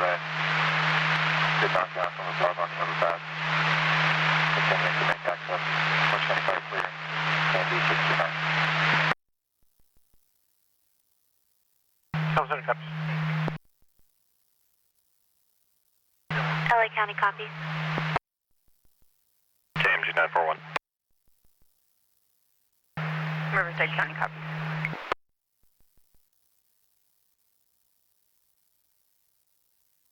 red. Did not gas on the dog on the other path. Continuing to make access. 125 clear. Candy 69. Southern copies. LA County copies. KMG 941. Riverside County copies.